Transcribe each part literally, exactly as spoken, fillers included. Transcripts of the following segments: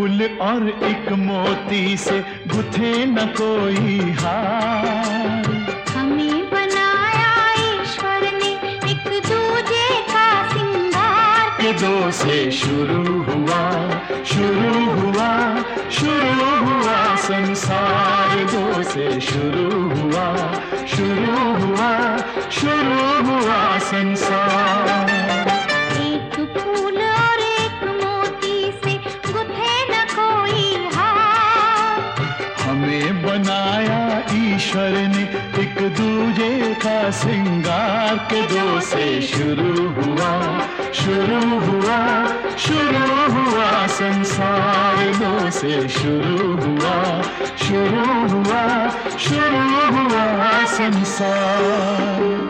फूल और एक मोती से गुथे न कोई हार। हमें बनाया ईश्वर ने एक दूजे का सिंगार। के दो से शुरू हुआ शुरू हुआ शुरू हुआ संसार। दो से शुरू हुआ शुरू हुआ शुरू हुआ संसार। एक फूल और एक मोती से गुथे न कोई हार। हमें बनाया ईश्वर ने एक दूजे का सिंगार। के दो से शुरू हुआ शुरू हुआ शुरू हुआ संसार। दो से शुरू हुआ शुरू हुआ शुरू हुआ संसार।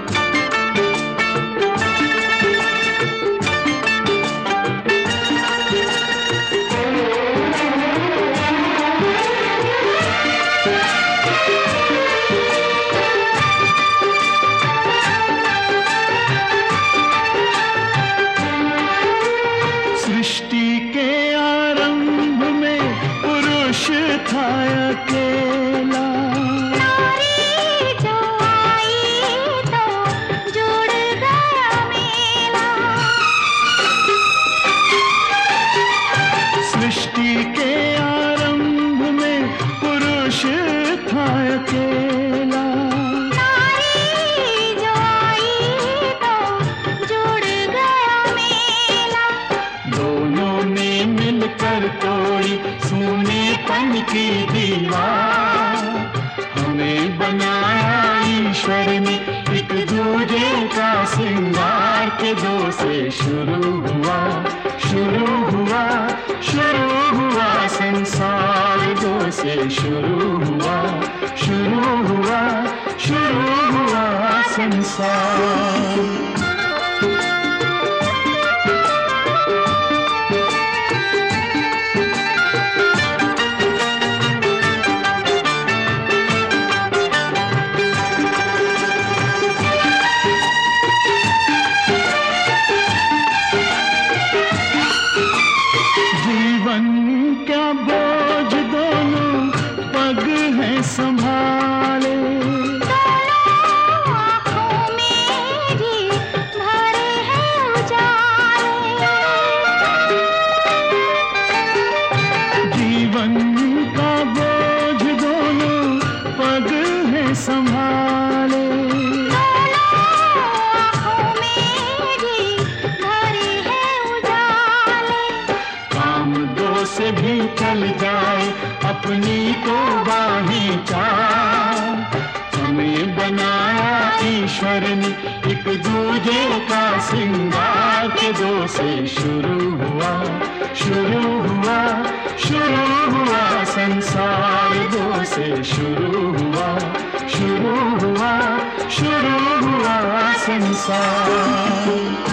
सृष्टि के आरंभ में पुरुष था अकेला। नारी जो आई तो जुड़ गया मेला। सृष्टि के आरंभ में पुरुष था अकेला। नारी जो आई तो जुड़ गया मेला। दोनों ने मिलकर तोड़ी सोनेपन की दीवार। हमें बनाया ईश्वर ने एक दूजे का सिंगार। के दो से शुरू हुआ शुरू हुआ शुरू हुआ संसार। दो से शुरू हुआ शुरू हुआ शुरू हुआ संसार। जीवन क्या बोझ दोनों पग है संभाले। दोनों आँखों में भी भरे हैं उजाले। जीवन का बोझ दोनों पग है संभाले। दोनों आँखों में भी भरे हैं उजाले। काम दो से भी चल जाए अपनी को बाहें चार। हमें बनाया ईश्वर ने एक दूजे का सिंगार। के दो से शुरू हुआ शुरू हुआ शुरू हुआ संसार। दो से शुरू हुआ शुरू हुआ शुरू हुआ संसार।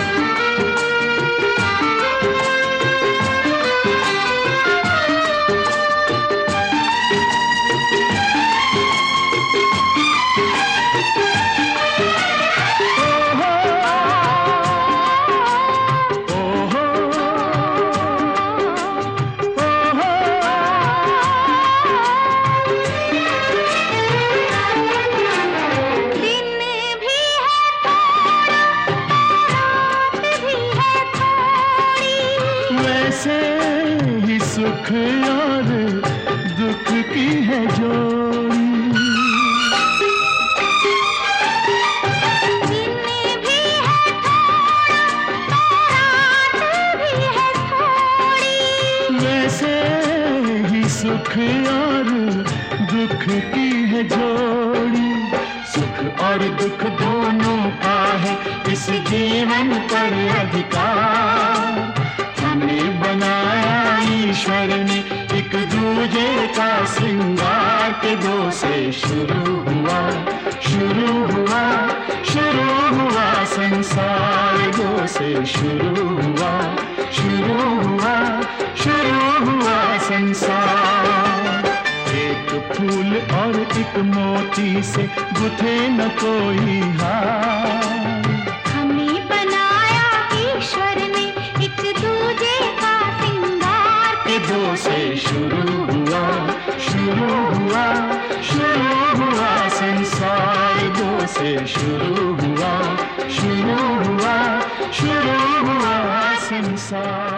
वैसे ही सुख और दुख की है जोड़ी। दिन भी है थोड़ा रात भी है थोड़ी। वैसे ही सुख और दुख की है जोड़ी। सुख और दुख दोनों का है इस जीवन पर अधिकार। हमें बनाया ईश्वर ने एक दूजे का सिंगार। के दो से शुरू हुआ शुरू हुआ शुरू हुआ संसार। दो से शुरू हुआ शुरू हुआ शुरू हुआ संसार। एक फूल और एक मोती से गुथे न कोई हार। हमें बनाया ईश्वर ने एक दूजे का सिंगार। के दो से से शुरू हुआ, शुरू हुआ, शुरू हुआ संसार।